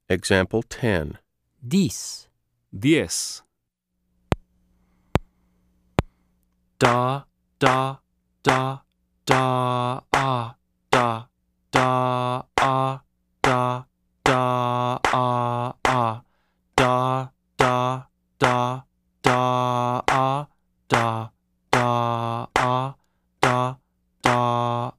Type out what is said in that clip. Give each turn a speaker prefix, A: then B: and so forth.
A: Example 10.
B: 10.
C: 10.
B: Da, da, da, da, ah, da, da, ah, da, da, ah, ah, da, da, da, da, ah, da, da, ah, da, da,